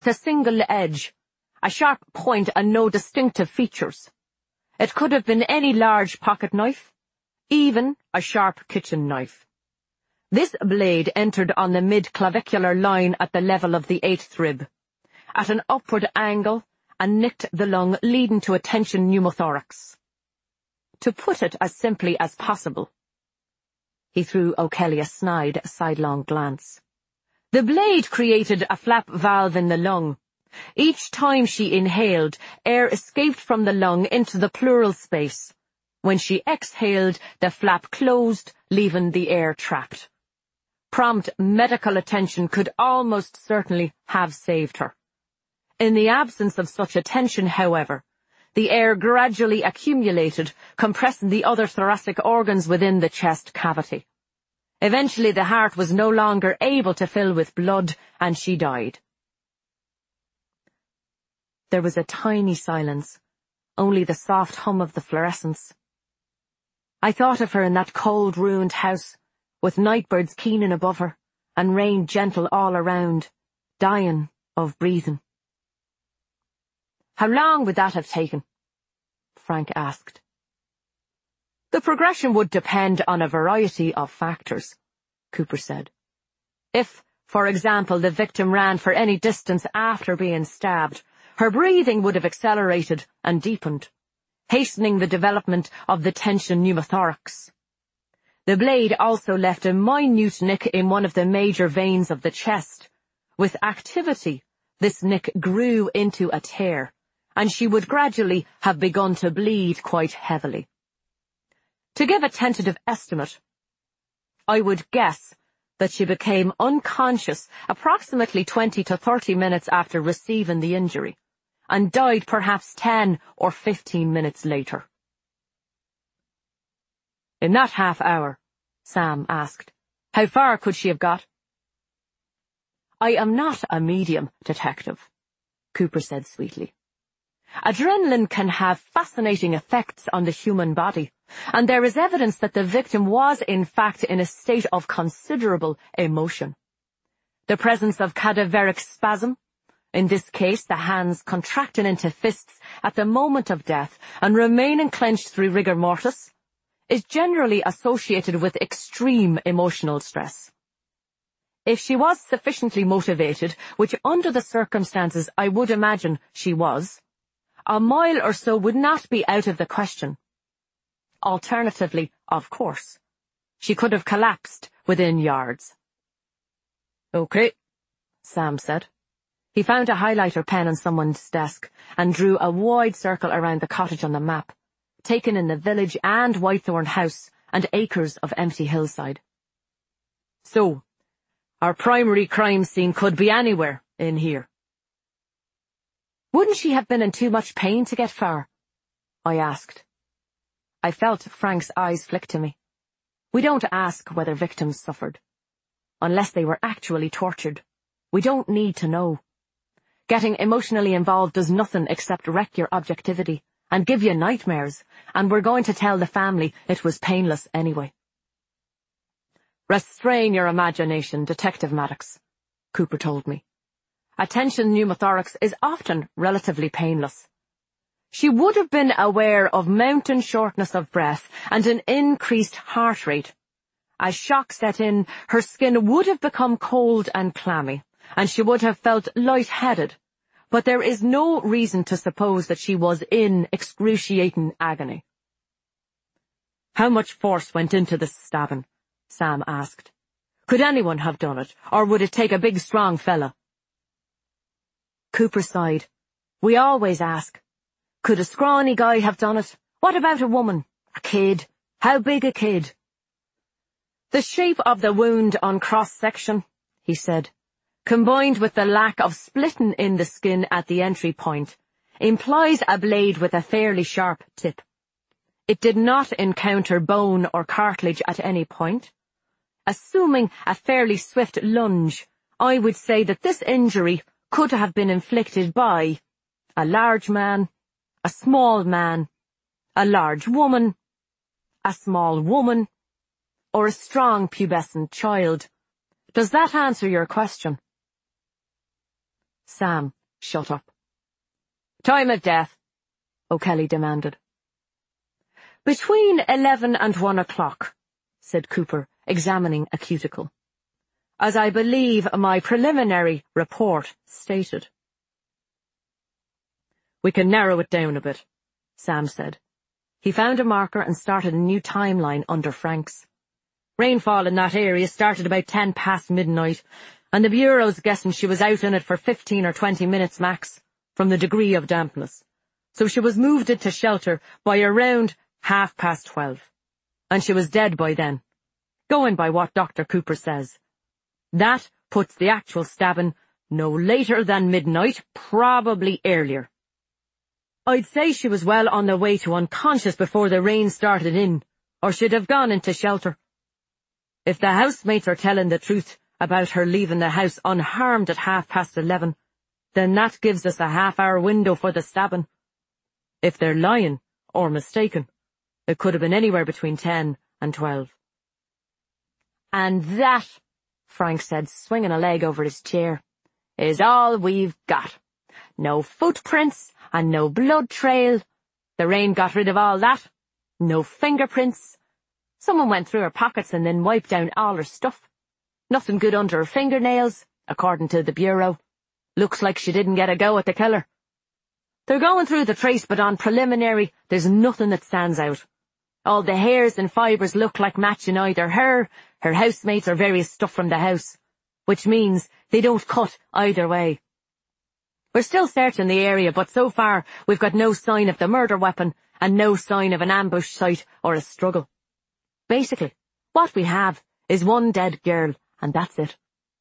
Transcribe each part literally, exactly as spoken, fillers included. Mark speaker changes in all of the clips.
Speaker 1: a single edge, a sharp point and no distinctive features. It could have been any large pocket knife, even a sharp kitchen knife. This blade entered on the mid-clavicular line at the level of the eighth rib, at an upward angle, and nicked the lung, leading to a tension pneumothorax. To put it as simply as possible, he threw O'Kelly a snide, sidelong glance. The blade created a flap valve in the lung. Each time she inhaled, air escaped from the lung into the pleural space. When she exhaled, the flap closed, leaving the air trapped. Prompt medical attention could almost certainly have saved her. In the absence of such attention, however, the air gradually accumulated, compressing the other thoracic organs within the chest cavity. Eventually the heart was no longer able to fill with blood, and she died. There was a tiny silence, only the soft hum of the fluorescence. I thought of her in that cold, ruined house, with nightbirds keening above her, and rain gentle all around, dying of breathing. How long would that have taken? Frank asked. The progression would depend on a variety of factors, Cooper said. If, for example, the victim ran for any distance after being stabbed, her breathing would have accelerated and deepened, hastening the development of the tension pneumothorax. The blade also left a minute nick in one of the major veins of the chest. With activity, this nick grew into a tear, and she would gradually have begun to bleed quite heavily. To give a tentative estimate, I would guess that she became unconscious approximately twenty to thirty minutes after receiving the injury, and died perhaps ten or fifteen minutes later. In that half hour, Sam asked, how far could she have got? I am not a medium, detective, Cooper said sweetly. Adrenaline can have fascinating effects on the human body, and there is evidence that the victim was in fact in a state of considerable emotion. The presence of cadaveric spasm, in this case the hands contracting into fists at the moment of death and remaining clenched through rigor mortis, is generally associated with extreme emotional stress. If she was sufficiently motivated, which under the circumstances I would imagine she was, a mile or so would not be out of the question. Alternatively, of course, she could have collapsed within yards. Okay, Sam said. He found a highlighter pen on someone's desk and drew a wide circle around the cottage on the map, taken in the village and Whitethorn House and acres of empty hillside. So, our primary crime scene could be anywhere in here. Wouldn't she have been in too much pain to get far? I asked. I felt Frank's eyes flick to me. We don't ask whether victims suffered. Unless they were actually tortured, we don't need to know. Getting emotionally involved does nothing except wreck your objectivity and give you nightmares, and we're going to tell the family it was painless anyway. Restrain your imagination, Detective Maddox, Cooper told me. A tension pneumothorax is often relatively painless. She would have been aware of mounting shortness of breath and an increased heart rate. As shock set in, her skin would have become cold and clammy, and she would have felt light-headed, but there is no reason to suppose that she was in excruciating agony. How much force went into this stabbing? Sam asked. Could anyone have done it, or would it take a big, strong fella? Cooper sighed. We always ask. Could a scrawny guy have done it? What about a woman? A kid? How big a kid? The shape of the wound on cross-section, he said, combined with the lack of splitting in the skin at the entry point, implies a blade with a fairly sharp tip. It did not encounter bone or cartilage at any point. Assuming a fairly swift lunge, I would say that this injury could have been inflicted by a large man, a small man, a large woman, a small woman, or a strong pubescent child. Does that answer your question? Sam shut up. Time of death, O'Kelly demanded. Between eleven and one o'clock, said Cooper, examining a cuticle, as I believe my preliminary report stated. We can narrow it down a bit, Sam said. He found a marker and started a new timeline under Frank's. Rainfall in that area started about ten past midnight, and the Bureau's guessing she was out in it for fifteen or twenty minutes max, from the degree of dampness. So she was moved into shelter by around half past twelve, and she was dead by then, going by what Doctor Cooper says. That puts the actual stabbing no later than midnight, probably earlier. I'd say she was well on the way to unconscious before the rain started in, or she'd have gone into shelter. If the housemates are telling the truth about her leaving the house unharmed at half past eleven, then that gives us a half-hour window for the stabbing. If they're lying, or mistaken, it could have been anywhere between ten and twelve. And that, Frank said, swinging a leg over his chair, is all we've got. No footprints and no blood trail. The rain got rid of all that. No fingerprints. Someone went through her pockets and then wiped down all her stuff. Nothing good under her fingernails, according to the Bureau. Looks like she didn't get a go at the killer. They're going through the trace, but on preliminary, there's nothing that stands out. All the hairs and fibres look like matching either her, her housemates, or various stuff from the house, which means they don't cut either way. We're still searching the area, but so far we've got no sign of the murder weapon and no sign of an ambush site or a struggle. Basically, what we have is one dead girl, and that's it.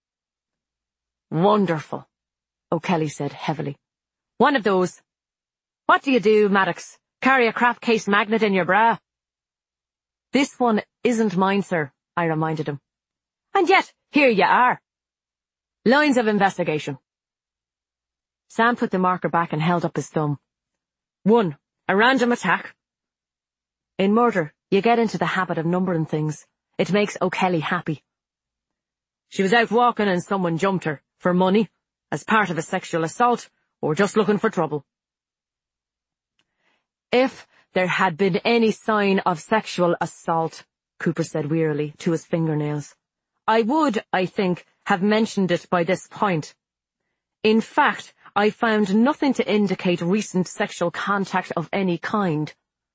Speaker 1: Wonderful, O'Kelly said heavily. One of those. What do you do, Maddox? Carry a crap case magnet in your bra? This one isn't mine, sir, I reminded him. And yet, here you are. Lines of investigation. Sam put the marker back and held up his thumb. One, a random attack. In murder, you get into the habit of numbering things. It makes O'Kelly happy. She was out walking and someone jumped her, for money, as part of a sexual assault, or just looking for trouble. If there had been any sign of sexual assault, Cooper said wearily to his fingernails, I would, I think, have mentioned it by this point. In fact, I found nothing to indicate recent sexual contact of any kind.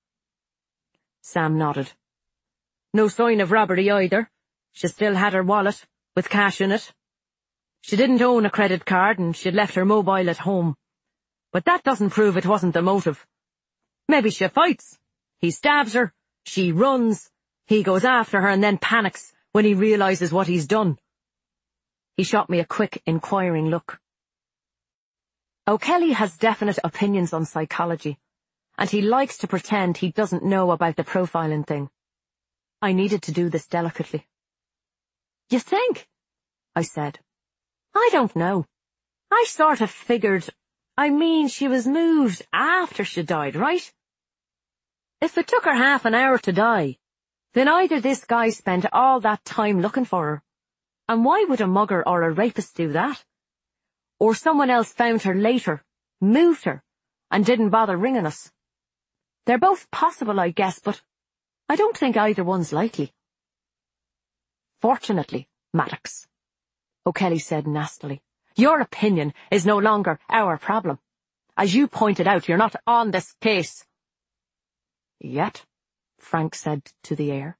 Speaker 1: Sam nodded. No sign of robbery either. She still had her wallet, with cash in it. She didn't own a credit card and she'd left her mobile at home. But that doesn't prove it wasn't the motive. Maybe she fights. He stabs her. She runs. He goes after her and then panics when he realizes what he's done. He shot me a quick, inquiring look. O'Kelly has definite opinions on psychology, and he likes to pretend he doesn't know about the profiling thing. I needed to do this delicately. You think? I said. I don't know. I sort of figured, I mean, she was moved after she died, right? If it took her half an hour to die, then either this guy spent all that time looking for her, and why would a mugger or a rapist do that? Or someone else found her later, moved her, and didn't bother ringing us. They're both possible, I guess, but I don't think either one's likely. Fortunately, Maddox, O'Kelly said nastily, your opinion is no longer our problem. As you pointed out, you're not on this case. Yet, Frank said to the air.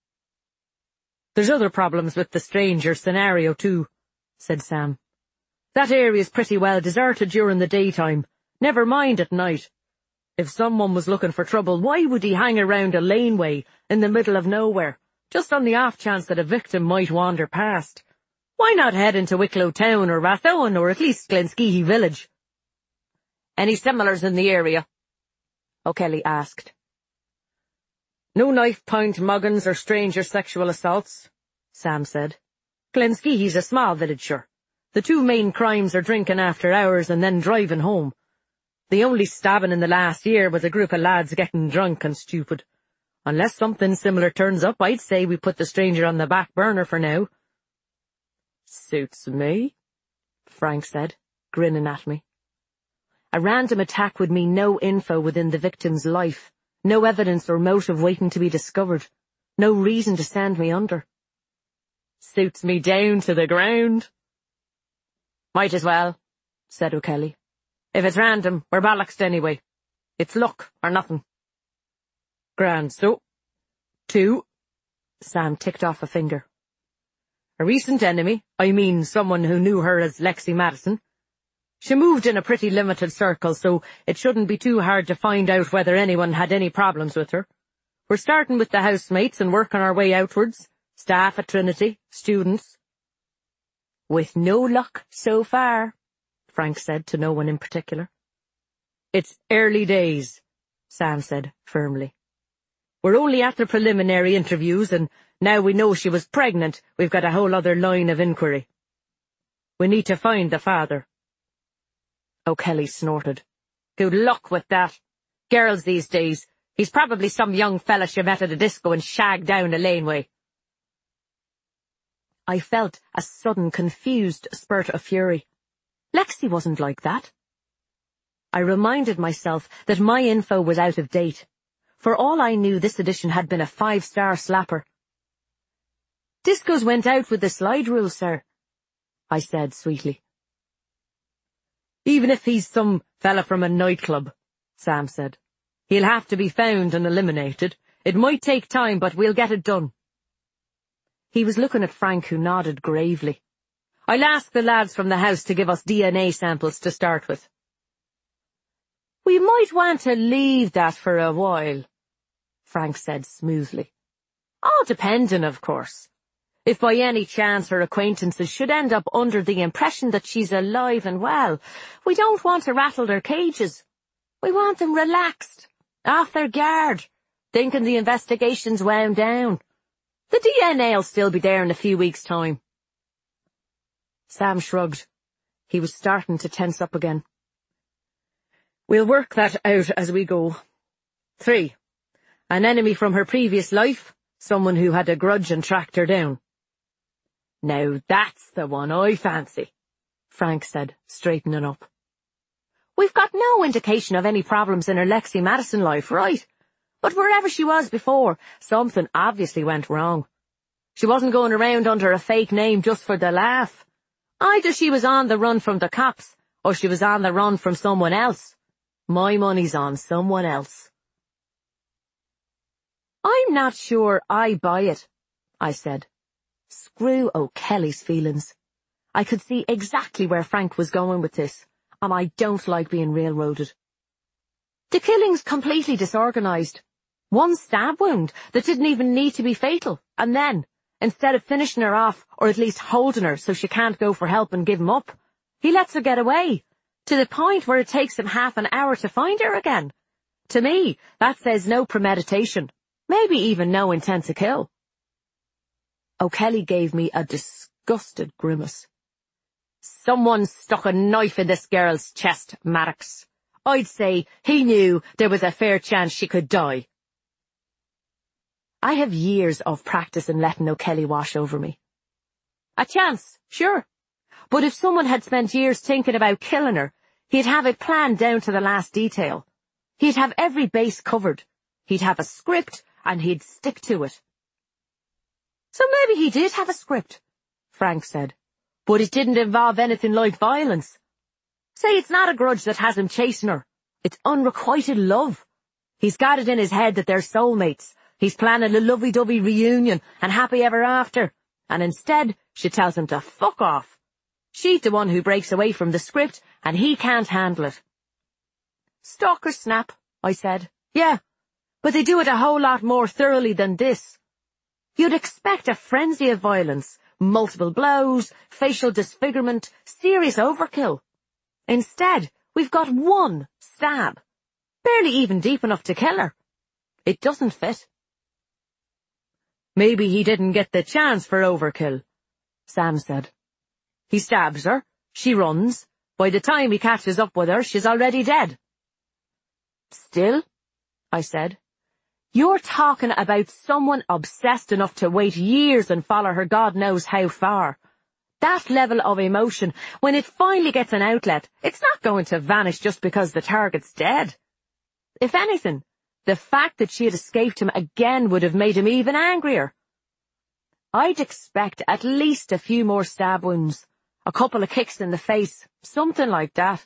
Speaker 1: There's other problems with the stranger scenario too, said Sam. That area's pretty well deserted during the daytime, never mind at night. If someone was looking for trouble, why would he hang around a laneway in the middle of nowhere, just on the off chance that a victim might wander past? Why not head into Wicklow Town or Rathowan or at least Glenskihey village? Any similars in the area? O'Kelly asked. No knife-point muggins or stranger sexual assaults, Sam said. Glenskihey's a small village, sure. The two main crimes are drinking after hours and then driving home. The only stabbing in the last year was a group of lads getting drunk and stupid. Unless something similar turns up, I'd say we put the stranger on the back burner for now. Suits me, Frank said. grinning at me. A random attack would mean no info within the victim's life, no evidence or motive waiting to be discovered, no reason to send me under. Suits me down to the ground. Might as well, said O'Kelly. If it's random, we're bollocksed anyway. It's luck or nothing. Grand, so. Two. Sam ticked off a finger. A recent enemy, I mean someone who knew her as Lexi Madison. She moved in a pretty limited circle, so it shouldn't be too hard to find out whether anyone had any problems with her. We're starting with the housemates and working our way outwards. Staff at Trinity, students. With no luck so far, Frank said to no one in particular. It's early days, Sam said firmly. We're only at the preliminary interviews, and now we know she was pregnant, we've got a whole other line of inquiry. We need to find the father. O'Kelly snorted. Good luck with that. Girls these days. He's probably some young fella she met at a disco and shagged down a laneway. I felt a sudden confused spurt of fury. Lexi wasn't like that. I reminded myself that my info was out of date. For all I knew, this edition had been a five-star slapper. Discos went out with the slide rule, sir, I said sweetly. Even if he's some fella from a nightclub, Sam said. He'll have to be found and eliminated. It might take time, but we'll get it done. He was looking at Frank, who nodded gravely. I'll ask the lads from the house to give us D N A samples to start with. We might want to leave that for a while, Frank said smoothly. All depending, of course. If by any chance her acquaintances should end up under the impression that she's alive and well, we don't want to rattle their cages. We want them relaxed, off their guard, thinking the investigation's wound down. The D N A'll still be there in a few weeks' time. Sam shrugged. He was starting to tense up again. We'll work that out as we go. Three. An enemy from her previous life, someone who had a grudge and tracked her down. Now that's the one I fancy, Frank said, straightening up. We've got no indication of any problems in her Lexi Madison life, right? But wherever she was before, something obviously went wrong. She wasn't going around under a fake name just for the laugh. Either she was on the run from the cops, or she was on the run from someone else. My money's on someone else. I'm not sure I buy it, I said. Screw O'Kelly's feelings. I could see exactly where Frank was going with this, and I don't like being railroaded. The killing's completely disorganized. One stab wound that didn't even need to be fatal, and then, instead of finishing her off, or at least holding her so she can't go for help and give him up, he lets her get away, to the point where it takes him half an hour to find her again. To me, that says no premeditation, maybe even no intent to kill. O'Kelly gave me a disgusted grimace. Someone stuck a knife in this girl's chest, Maddox. I'd say he knew there was a fair chance she could die. I have years of practice in letting O'Kelly wash over me. A chance, sure. But if someone had spent years thinking about killing her, he'd have it planned down to the last detail. He'd have every base covered. He'd have a script, and he'd stick to it. So maybe he did have a script, Frank said, but it didn't involve anything like violence. Say it's not a grudge that has him chasing her. It's unrequited love. He's got it in his head that they're soulmates. He's planning a lovey-dovey reunion and happy ever after. And instead, she tells him to fuck off. She's the one who breaks away from the script, and he can't handle it. Stalker snap, I said. Yeah, but they do it a whole lot more thoroughly than this. You'd expect a frenzy of violence, multiple blows, facial disfigurement, serious overkill. Instead, we've got one stab, barely even deep enough to kill her. It doesn't fit. Maybe he didn't get the chance for overkill, Sam said. He stabs her, she runs. By the time he catches up with her, she's already dead. Still, I said, you're talking about someone obsessed enough to wait years and follow her God knows how far. That level of emotion, when it finally gets an outlet, it's not going to vanish just because the target's dead. If anything, the fact that she had escaped him again would have made him even angrier. I'd expect at least a few more stab wounds, a couple of kicks in the face, something like that.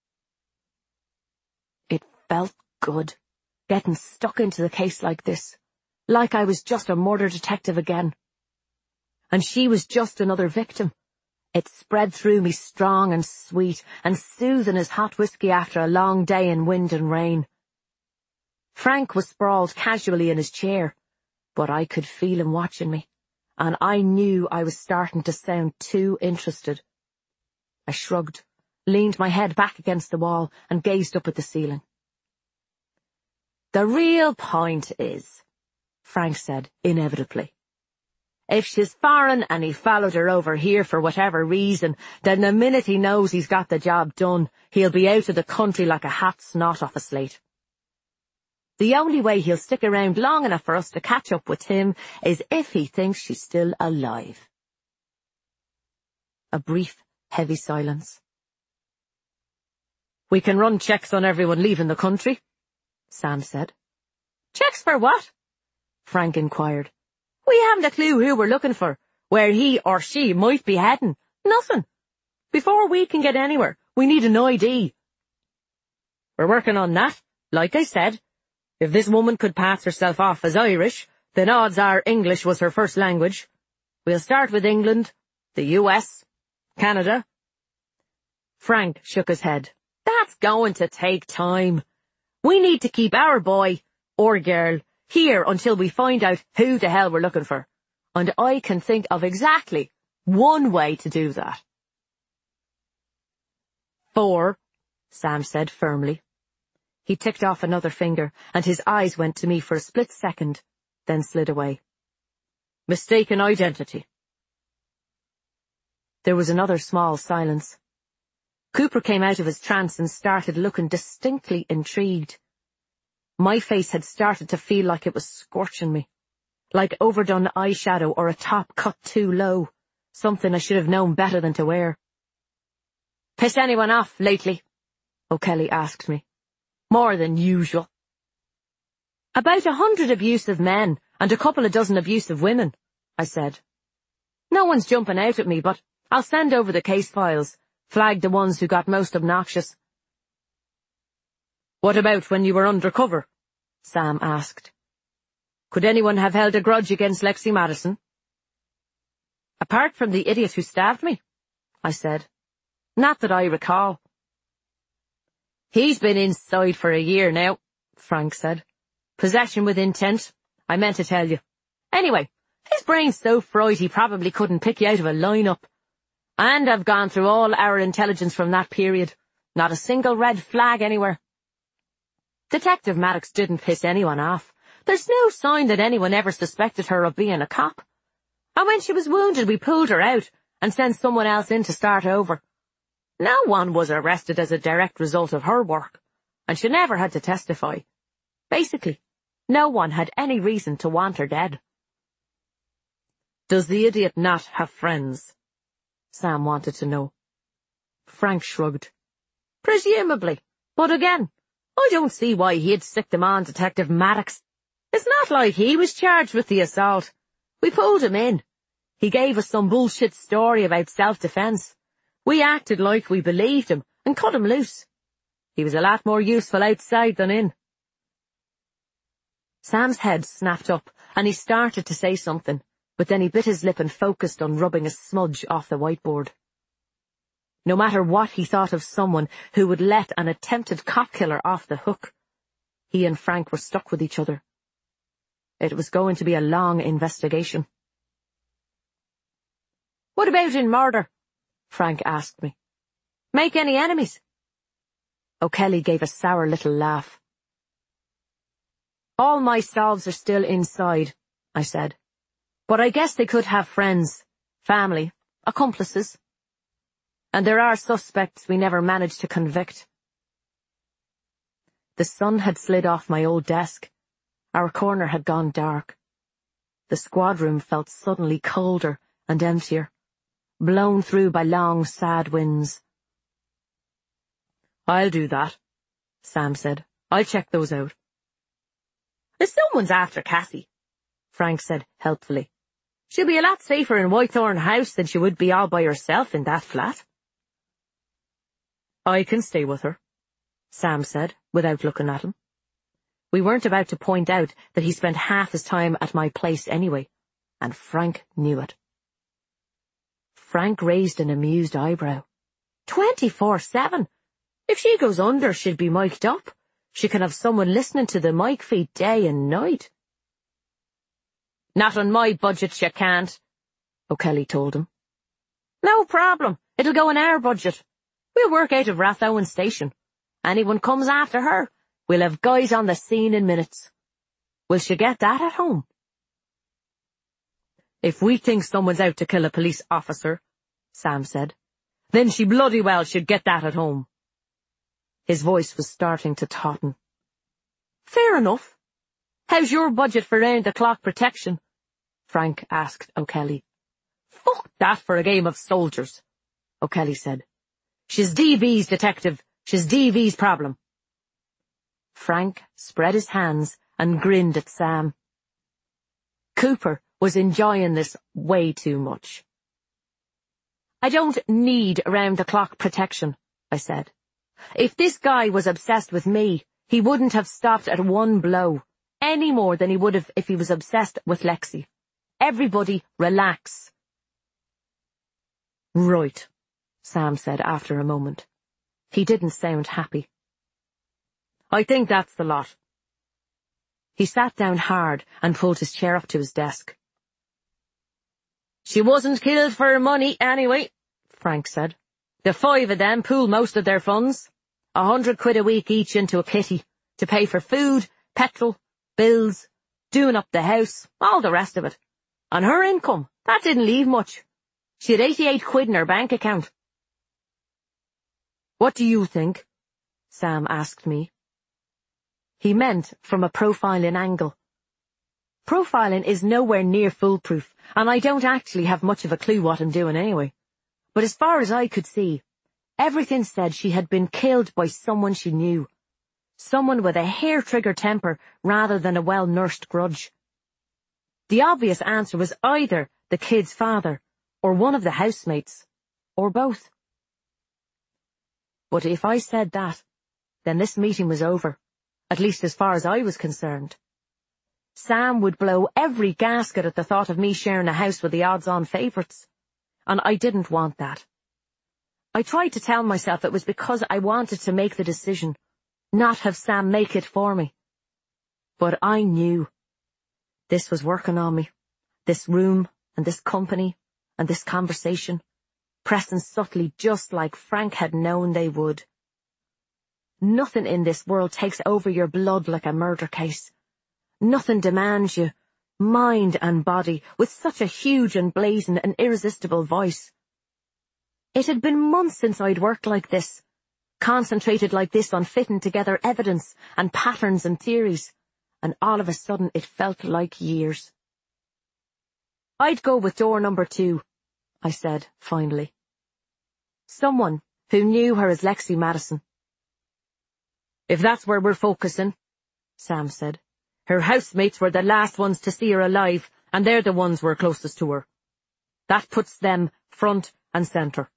Speaker 1: It felt good, getting stuck into the case like this, like I was just a murder detective again. And she was just another victim. It spread through me strong and sweet, and soothing as hot whiskey after a long day in wind and rain. Frank was sprawled casually in his chair, but I could feel him watching me, and I knew I was starting to sound too interested. I shrugged, leaned my head back against the wall, and gazed up at the ceiling. The real point is, Frank said inevitably, if she's foreign and he followed her over here for whatever reason, then the minute he knows he's got the job done, he'll be out of the country like a hot snot off a slate. The only way he'll stick around long enough for us to catch up with him is if he thinks she's still alive. A brief, heavy silence. We can run checks on everyone leaving the country, Sam said. Checks for what? Frank inquired. We haven't a clue who we're looking for, where he or she might be heading. Nothing. Before we can get anywhere, we need an I D. We're working on that, like I said. If this woman could pass herself off as Irish, then odds are English was her first language. We'll start with England, the U S, Canada. Frank shook his head. That's going to take time. We need to keep our boy, or girl, here until we find out who the hell we're looking for. And I can think of exactly one way to do that. Four, Sam said firmly. He ticked off another finger, and his eyes went to me for a split second, then slid away. Mistaken identity. There was another small silence. Cooper came out of his trance and started looking distinctly intrigued. My face had started to feel like it was scorching me, like overdone eyeshadow or a top cut too low, something I should have known better than to wear. Piss anyone off lately? O'Kelly asked me. More than usual. About a hundred abusive men and a couple of dozen abusive women, I said. No one's jumping out at me, but I'll send over the case files, flag the ones who got most obnoxious. What about when you were undercover? Sam asked. Could anyone have held a grudge against Lexi Madison? Apart from the idiot who stabbed me, I said. Not that I recall. He's been inside for a year now, Frank said. Possession with intent, I meant to tell you. Anyway, his brain's so fried he probably couldn't pick you out of a lineup. And I've gone through all our intelligence from that period. Not a single red flag anywhere. Detective Maddox didn't piss anyone off. There's no sign that anyone ever suspected her of being a cop. And when she was wounded, we pulled her out and sent someone else in to start over. No one was arrested as a direct result of her work, and she never had to testify. Basically, no one had any reason to want her dead. Does the idiot not have friends? Sam wanted to know. Frank shrugged. Presumably, but again, I don't see why he'd stick them on Detective Maddox. It's not like he was charged with the assault. We pulled him in. He gave us some bullshit story about self-defense. We acted like we believed him and cut him loose. He was a lot more useful outside than in. Sam's head snapped up, and he started to say something, but then he bit his lip and focused on rubbing a smudge off the whiteboard. No matter what he thought of someone who would let an attempted cop killer off the hook, he and Frank were stuck with each other. It was going to be a long investigation. What about in murder? Frank asked me. Make any enemies? O'Kelly gave a sour little laugh. All my solves are still inside, I said. But I guess they could have friends, family, accomplices. And there are suspects we never managed to convict. The sun had slid off my old desk. Our corner had gone dark. The squad room felt suddenly colder and emptier. blown through by long, sad winds. "I'll do that," Sam said. "I'll check those out." "If someone's after Cassie," Frank said helpfully, "she'll be a lot safer in Whitethorn House than she would be all by herself in that flat." "I can stay with her," Sam said, without looking at him. We weren't about to point out that he spent half his time at my place anyway, and Frank knew it. Frank raised an amused eyebrow. twenty-four seven? If she goes under, she'd be mic'd up. She can have someone listening to the mic feed day and night. "Not on my budget, she can't," O'Kelly told him. "No problem. It'll go in our budget. We'll work out of Rathowen Station. Anyone comes after her, we'll have guys on the scene in minutes. Will she get that at home?" "If we think someone's out to kill a police officer," Sam said, "then she bloody well should get that at home." His voice was starting to tauten. "Fair enough. How's your budget for round-the-clock protection?" Frank asked O'Kelly. "Fuck that for a game of soldiers," O'Kelly said. "She's D V's detective. She's D V's problem." Frank spread his hands and grinned at Sam. Cooper was enjoying this way too much. "I don't need round-the-clock protection," I said. "If this guy was obsessed with me, he wouldn't have stopped at one blow, any more than he would have if he was obsessed with Lexi. Everybody relax." "Right," Sam said after a moment. He didn't sound happy. "I think that's the lot." He sat down hard and pulled his chair up to his desk. "She wasn't killed for her money anyway," Frank said. "The five of them pool most of their funds. A hundred quid a week each into a kitty, to pay for food, petrol, bills, doing up the house, all the rest of it. And her income, that didn't leave much. She had eighty-eight quid in her bank account." "What do you think?" Sam asked me. He meant from a profiling angle. Profiling is nowhere near foolproof, and I don't actually have much of a clue what I'm doing anyway. But as far as I could see, everything said she had been killed by someone she knew. Someone with a hair-trigger temper rather than a well-nursed grudge. The obvious answer was either the kid's father, or one of the housemates, or both. But if I said that, then this meeting was over, at least as far as I was concerned. Sam would blow every gasket at the thought of me sharing a house with the odds-on favourites, and I didn't want that. I tried to tell myself it was because I wanted to make the decision, not have Sam make it for me. But I knew. This was working on me, this room and this company and this conversation, pressing subtly just like Frank had known they would. Nothing in this world takes over your blood like a murder case. Nothing demands you, mind and body, with such a huge and blazing and irresistible voice. It had been months since I'd worked like this, concentrated like this on fitting together evidence and patterns and theories, and all of a sudden it felt like years. "I'd go with door number two," I said, finally. "Someone who knew her as Lexi Madison." "If that's where we're focusing," Sam said. "Her housemates were the last ones to see her alive, and they're the ones who were closest to her. That puts them front and centre."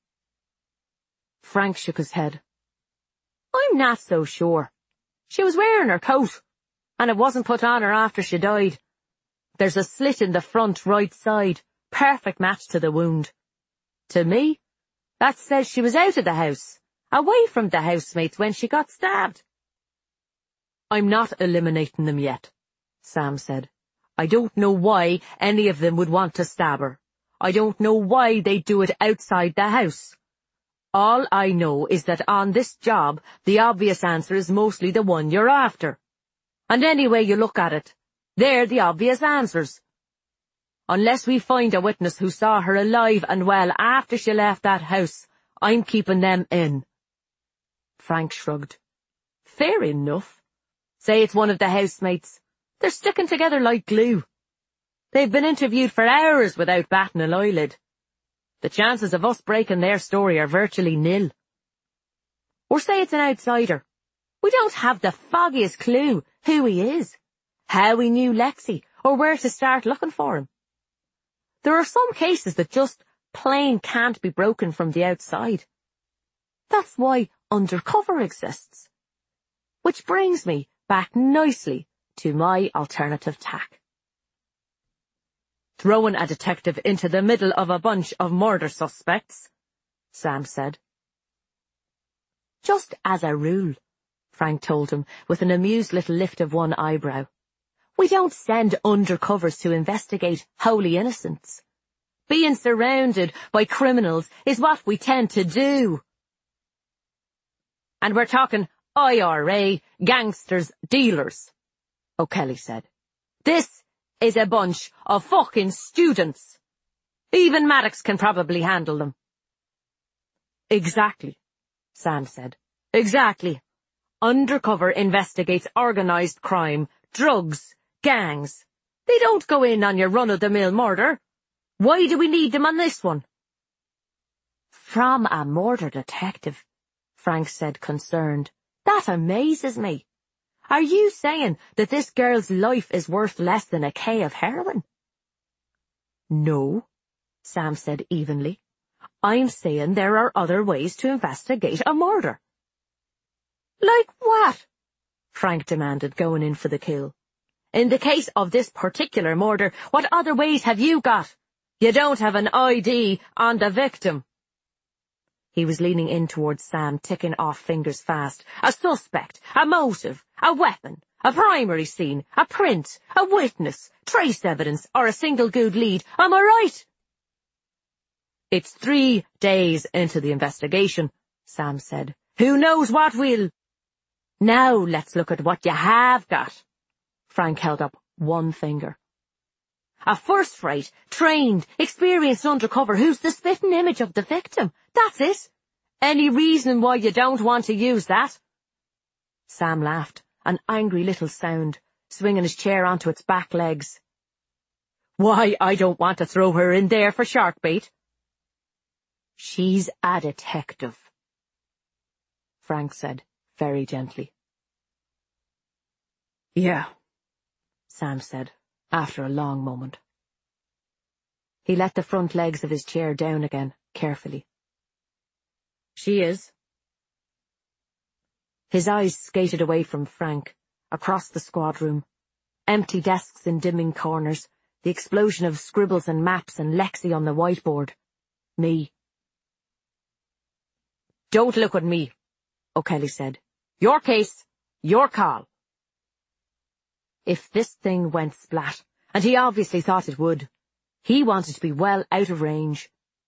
Speaker 1: Frank shook his head. "I'm not so sure. She was wearing her coat, and it wasn't put on her after she died. There's a slit in the front right side, perfect match to the wound. To me, that says she was out of the house, away from the housemates when she got stabbed." "I'm not eliminating them yet," Sam said. "I don't know why any of them would want to stab her. I don't know why they'd do it outside the house. All I know is that on this job, the obvious answer is mostly the one you're after. And any way you look at it, they're the obvious answers. Unless we find a witness who saw her alive and well after she left that house, I'm keeping them in." Frank shrugged. "Fair enough. Say it's one of the housemates. They're sticking together like glue. They've been interviewed for hours without batting an eyelid. The chances of us breaking their story are virtually nil. Or say it's an outsider. We don't have the foggiest clue who he is, how he knew Lexi, or where to start looking for him. There are some cases that just plain can't be broken from the outside. That's why undercover exists. Which brings me back nicely to my alternative tack. Throwing a detective into the middle of a bunch of murder suspects, Sam said. Just as a rule, Frank told him with an amused little lift of one eyebrow. We don't send undercovers to investigate wholly innocents. Being surrounded by criminals is what we tend to do. And we're talking I R A, gangsters, dealers, O'Kelly said. This is a bunch of fucking students. Even Maddox can probably handle them. Exactly, Sam said. Exactly. Undercover investigates organised crime, drugs, gangs. They don't go in on your run-of-the-mill murder. Why do we need them on this one? From a murder detective, Frank said, concerned. That amazes me. Are you saying that this girl's life is worth less than a K of heroin? No, Sam said evenly. I'm saying there are other ways to investigate a murder. Like what? Frank demanded, going in for the kill. In the case of this particular murder, what other ways have you got? You don't have an I D on the victim. He was leaning in towards Sam, ticking off fingers fast. A suspect, a motive, a weapon, a primary scene, a print, a witness, trace evidence, or a single good lead. Am I right? It's three days into the investigation, Sam said. Who knows what we'll... Now let's look at what you have got. Frank held up one finger. A first-rate, trained, experienced undercover who's the spitting image of the victim. That's it. Any reason why you don't want to use that? Sam laughed, an angry little sound, swinging his chair onto its back legs. Why, I don't want to throw her in there for shark bait. She's a detective, Frank said, very gently. Yeah, Sam said, after a long moment. He let the front legs of his chair down again, carefully. She is. His eyes skated away from Frank, across the squad room. Empty desks in dimming corners, the explosion of scribbles and maps and Lexi on the whiteboard. Me. Don't look at me, O'Kelly said. Your case, your call. If this thing went splat, and he obviously thought it would, he wanted to be well out of range.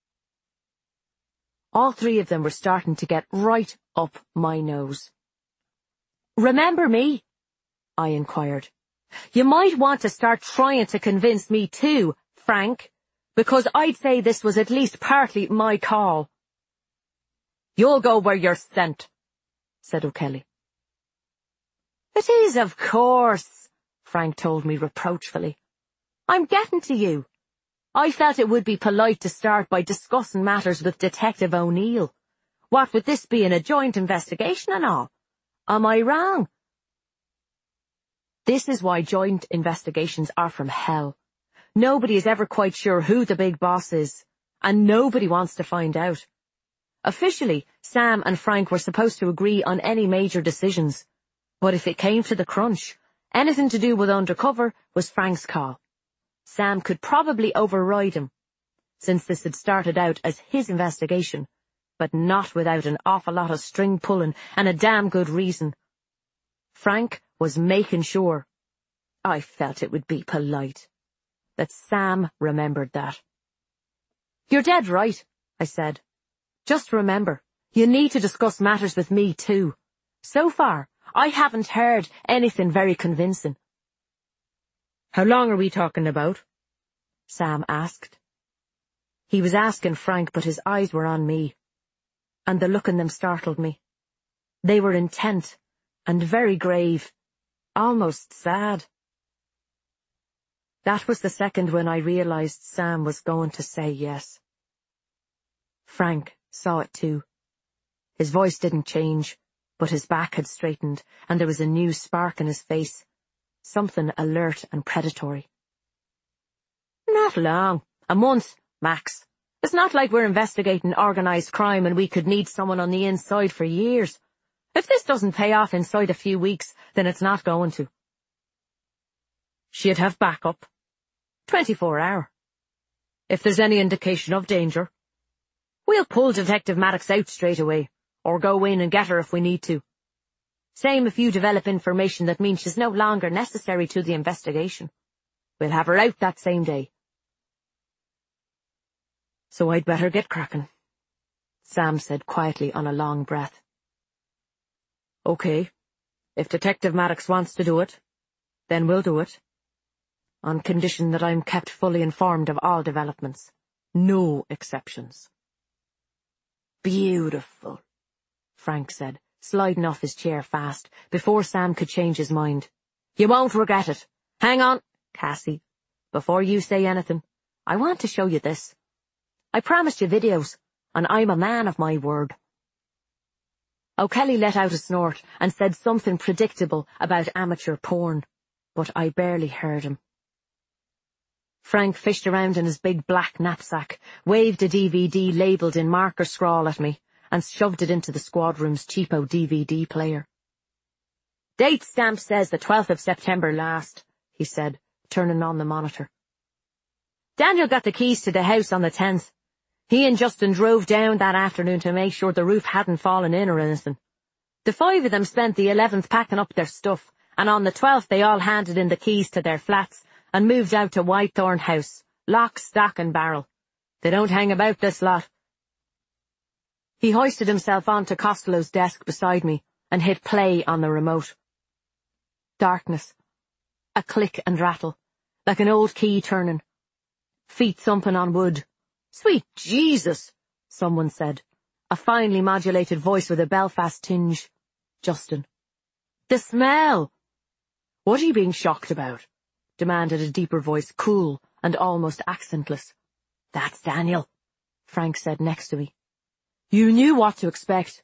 Speaker 1: All three of them were starting to get right up my nose. Remember me? I inquired. You might want to start trying to convince me too, Frank, because I'd say this was at least partly my call. You'll go where you're sent, said O'Kelly. It is, of course, Frank told me reproachfully. I'm getting to you. I felt it would be polite to start by discussing matters with Detective O'Neill. What with this being a joint investigation and all. Am I wrong? This is why joint investigations are from hell. Nobody is ever quite sure who the big boss is, and nobody wants to find out. Officially, Sam and Frank were supposed to agree on any major decisions, but if it came to the crunch, anything to do with undercover was Frank's call. Sam could probably override him, since this had started out as his investigation, but not without an awful lot of string pulling and a damn good reason. Frank was making sure, I felt it would be polite, that Sam remembered that. You're dead right, I said. Just remember, you need to discuss matters with me too. So far, I haven't heard anything very convincing. How long are we talking about? Sam asked. He was asking Frank, but his eyes were on me, and the look in them startled me. They were intent and very grave, almost sad. That was the second when I realized Sam was going to say yes. Frank saw it too. His voice didn't change, but his back had straightened, and there was a new spark in his face, something alert and predatory. Not long. A month, max. It's not like we're investigating organised crime and we could need someone on the inside for years. If this doesn't pay off inside a few weeks, then it's not going to. She'd have backup. Twenty-four hour. If there's any indication of danger, we'll pull Detective Maddox out straight away, or go in and get her if we need to. Same if you develop information that means she's no longer necessary to the investigation. We'll have her out that same day. So I'd better get cracking, Sam said quietly on a long breath. Okay, if Detective Maddox wants to do it, then we'll do it. On condition that I'm kept fully informed of all developments. No exceptions. Beautiful, Frank said, sliding off his chair fast, before Sam could change his mind. You won't regret it. Hang on, Cassie. Before you say anything, I want to show you this. I promised you videos, and I'm a man of my word. O'Kelly let out a snort and said something predictable about amateur porn, but I barely heard him. Frank fished around in his big black knapsack, waved a D V D labelled in marker scrawl at me, and shoved it into the squad room's cheapo D V D player. Date stamp says the twelfth of September last, he said, turning on the monitor. Daniel got the keys to the house on the tenth. He and Justin drove down that afternoon to make sure the roof hadn't fallen in or anything. The five of them spent the eleventh packing up their stuff, and on the twelfth they all handed in the keys to their flats and moved out to Whitethorn House, lock, stock and barrel. They don't hang about this lot. He hoisted himself onto Costello's desk beside me and hit play on the remote. Darkness. A click and rattle, like an old key turning. Feet thumping on wood. Sweet Jesus, someone said, a finely modulated voice with a Belfast tinge. Justin. The smell! What are you being shocked about? Demanded a deeper voice, cool and almost accentless. That's Daniel, Frank said next to me. You knew what to expect.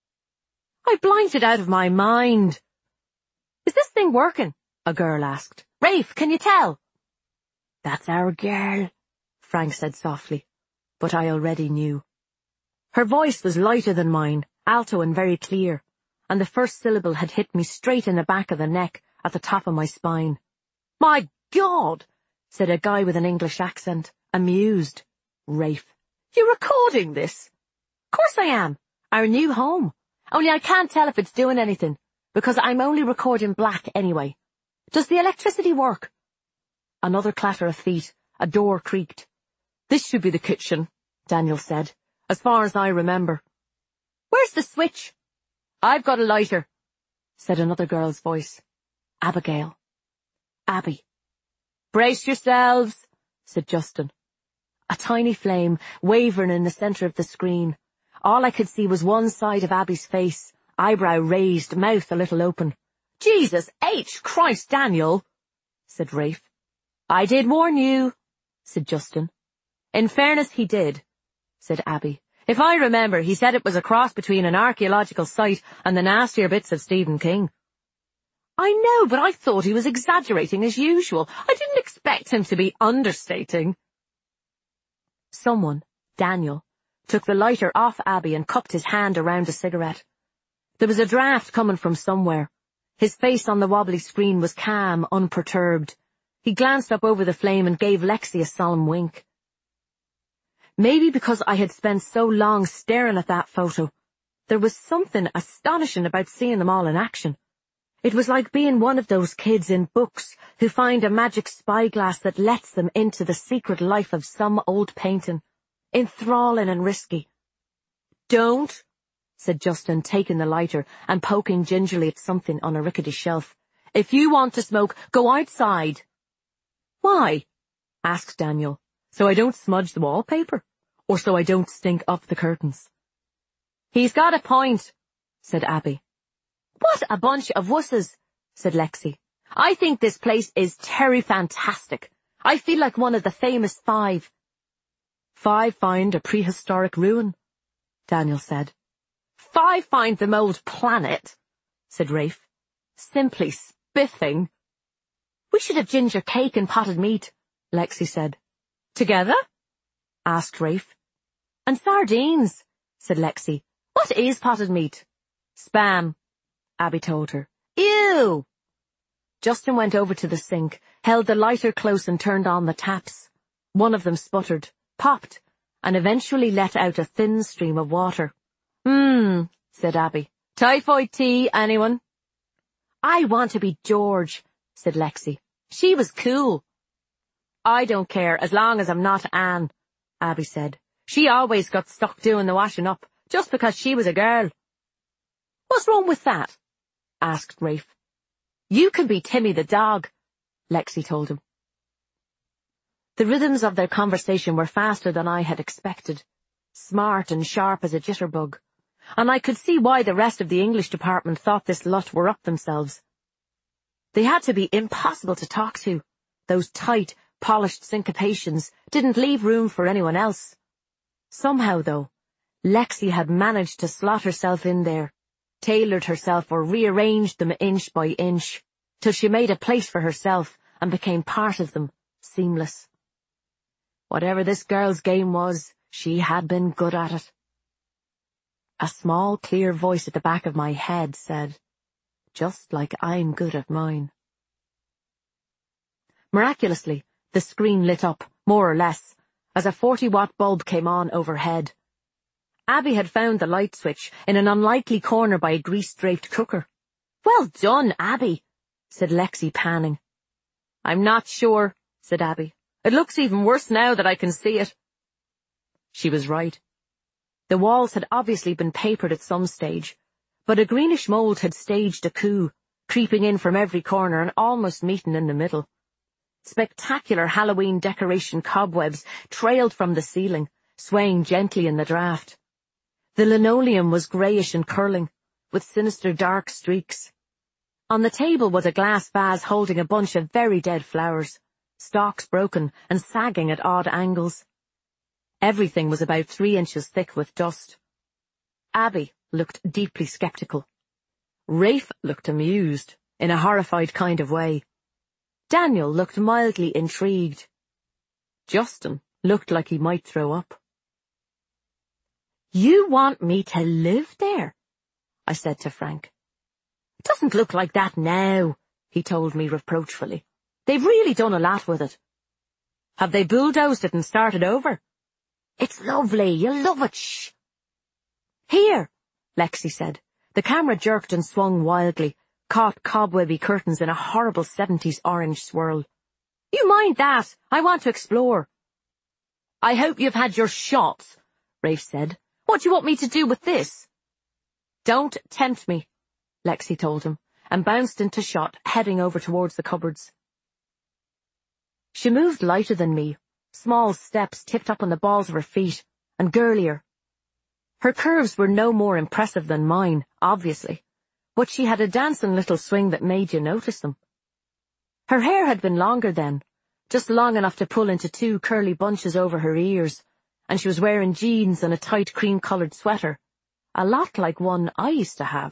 Speaker 1: I blanked it out of my mind. Is this thing working? A girl asked. Rafe, can you tell? That's our girl, Frank said softly, but I already knew. Her voice was lighter than mine, alto and very clear, and the first syllable had hit me straight in the back of the neck at the top of my spine. My God, said a guy with an English accent, amused. Rafe, you're recording this? Of course I am. Our new home. Only I can't tell if it's doing anything, because I'm only recording black anyway. Does the electricity work? Another clatter of feet. A door creaked. This should be the kitchen, Daniel said, as far as I remember. Where's the switch? I've got a lighter, said another girl's voice. Abigail. Abby. Brace yourselves, said Justin. A tiny flame wavering in the centre of the screen. All I could see was one side of Abby's face, eyebrow raised, mouth a little open. Jesus H. Christ, Daniel, said Rafe. I did warn you, said Justin. In fairness, he did, said Abby. If I remember, he said it was a cross between an archaeological site and the nastier bits of Stephen King. I know, but I thought he was exaggerating as usual. I didn't expect him to be understating. Someone, Daniel, took the lighter off Abby and cupped his hand around a cigarette. There was a draught coming from somewhere. His face on the wobbly screen was calm, unperturbed. He glanced up over the flame and gave Lexi a solemn wink. Maybe because I had spent so long staring at that photo, there was something astonishing about seeing them all in action. It was like being one of those kids in books who find a magic spyglass that lets them into the secret life of some old painting, enthralling and risky. Don't, said Justin, taking the lighter and poking gingerly at something on a rickety shelf. If you want to smoke, go outside. Why? Asked Daniel. So I don't smudge the wallpaper, or so I don't stink up the curtains. He's got a point, said Abby. What a bunch of wusses, said Lexi. I think this place is terry fantastic. I feel like one of the famous five. Five find a prehistoric ruin, Daniel said. Five find the old planet, said Rafe. Simply spiffing. We should have ginger cake and potted meat, Lexi said. Together? Asked Rafe. And sardines, said Lexi. What is potted meat? Spam, Abby told her. Ew! Justin went over to the sink, held the lighter close and turned on the taps. One of them sputtered, popped, and eventually let out a thin stream of water. Hmm, said Abby. Typhoid tea, anyone? I want to be George, said Lexi. She was cool. I don't care, as long as I'm not Anne, Abby said. She always got stuck doing the washing up, just because she was a girl. What's wrong with that? Asked Rafe. You can be Timmy the dog, Lexi told him. The rhythms of their conversation were faster than I had expected, smart and sharp as a jitterbug, and I could see why the rest of the English department thought this lot were up themselves. They had to be impossible to talk to. Those tight, polished syncopations didn't leave room for anyone else. Somehow, though, Lexi had managed to slot herself in there, tailored herself or rearranged them inch by inch, till she made a place for herself and became part of them, seamless. Whatever this girl's game was, she had been good at it. A small, clear voice at the back of my head said, just like I'm good at mine. Miraculously, the screen lit up, more or less, as a forty-watt bulb came on overhead. Abby had found the light switch in an unlikely corner by a grease-draped cooker. Well done, Abby, said Lexi, panning. I'm not sure, said Abby. It looks even worse now that I can see it. She was right. The walls had obviously been papered at some stage, but a greenish mould had staged a coup, creeping in from every corner and almost meeting in the middle. Spectacular Halloween decoration cobwebs trailed from the ceiling, swaying gently in the draught. The linoleum was greyish and curling, with sinister dark streaks. On the table was a glass vase holding a bunch of very dead flowers, stalks broken and sagging at odd angles. Everything was about three inches thick with dust. Abby looked deeply sceptical. Rafe looked amused, in a horrified kind of way. Daniel looked mildly intrigued. Justin looked like he might throw up. You want me to live there? I said to Frank. It doesn't look like that now, he told me reproachfully. They've really done a lot with it. Have they bulldozed it and started over? It's lovely, you'll love it, shh. Here, Lexi said. The camera jerked and swung wildly, caught cobwebby curtains in a horrible seventies orange swirl. You mind that, I want to explore. I hope you've had your shots, Rafe said. What do you want me to do with this? Don't tempt me, Lexi told him, and bounced into shot, heading over towards the cupboards. She moved lighter than me, small steps tipped up on the balls of her feet, and girlier. Her curves were no more impressive than mine, obviously, but she had a dancing little swing that made you notice them. Her hair had been longer then, just long enough to pull into two curly bunches over her ears, and she was wearing jeans and a tight cream-coloured sweater, a lot like one I used to have.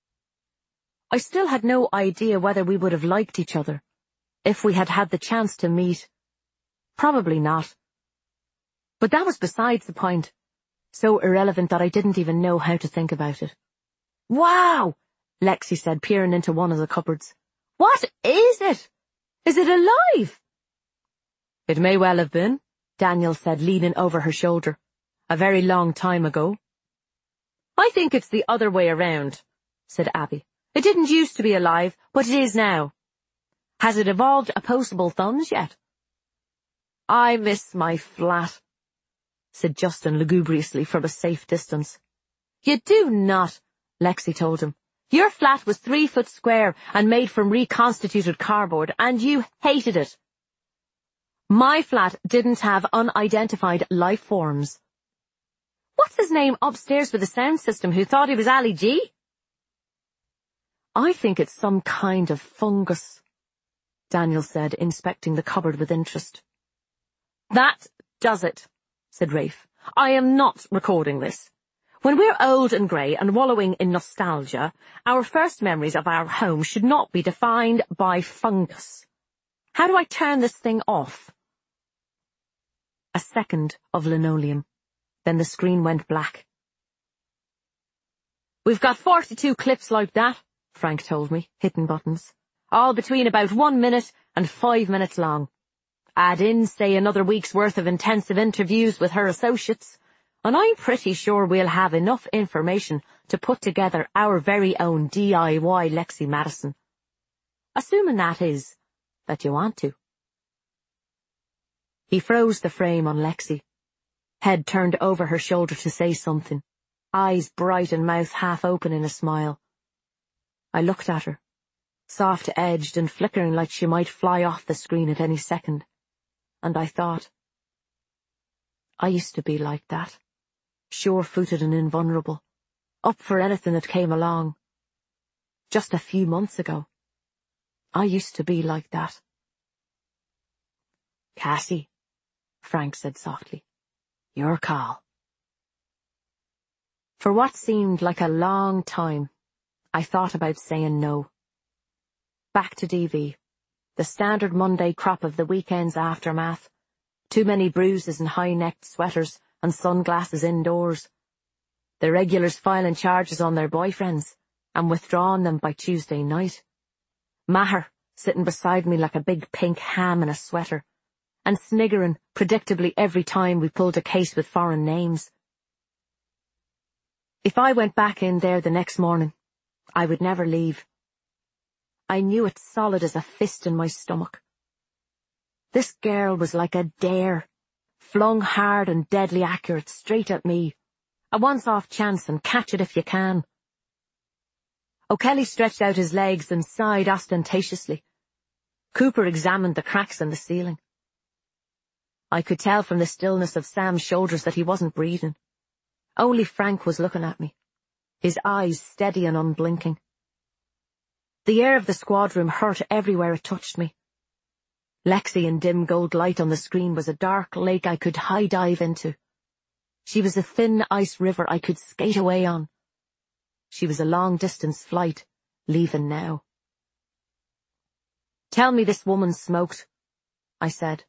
Speaker 1: I still had no idea whether we would have liked each other, if we had had the chance to meet. Probably not. But that was besides the point, so irrelevant that I didn't even know how to think about it. Wow, Lexi said, peering into one of the cupboards. What is it? Is it alive? It may well have been, Daniel said, leaning over her shoulder. A very long time ago. I think it's the other way around, said Abby. It didn't used to be alive, but it is now. Has it evolved opposable thumbs yet? I miss my flat, said Justin lugubriously from a safe distance. You do not, Lexi told him. Your flat was three foot square and made from reconstituted cardboard, and you hated it. My flat didn't have unidentified life forms. What's his name upstairs with the sound system who thought he was Ali G? I think it's some kind of fungus, Daniel said, inspecting the cupboard with interest. That does it, said Rafe. I am not recording this. When we're old and grey and wallowing in nostalgia, our first memories of our home should not be defined by fungus. How do I turn this thing off? A second of linoleum. Then the screen went black. We've got forty-two clips like that, Frank told me, hitting buttons. All between about one minute and five minutes long. Add in, say, another week's worth of intensive interviews with her associates, and I'm pretty sure we'll have enough information to put together our very own D I Y Lexi Madison. Assuming that is, that you want to. He froze the frame on Lexi, head turned over her shoulder to say something, eyes bright and mouth half open in a smile. I looked at her, soft-edged and flickering like she might fly off the screen at any second, and I thought, I used to be like that, sure-footed and invulnerable, up for anything that came along. Just a few months ago, I used to be like that. Cassie, Frank said softly, your call. For what seemed like a long time, I thought about saying no. Back to D V, the standard Monday crop of the weekend's aftermath, too many bruises and high-necked sweaters and sunglasses indoors, the regulars filing charges on their boyfriends and withdrawing them by Tuesday night, Maher sitting beside me like a big pink ham in a sweater, and sniggering predictably every time we pulled a case with foreign names. If I went back in there the next morning, I would never leave. I knew it solid as a fist in my stomach. This girl was like a dare, flung hard and deadly accurate straight at me, a once-off chance and catch it if you can. O'Kelly stretched out his legs and sighed ostentatiously. Cooper examined the cracks in the ceiling. I could tell from the stillness of Sam's shoulders that he wasn't breathing. Only Frank was looking at me, his eyes steady and unblinking. The air of the squad room hurt everywhere it touched me. Lexi in dim gold light on the screen was a dark lake I could high dive into. She was a thin ice river I could skate away on. She was a long-distance flight, leaving now. Tell me this woman smoked, I said.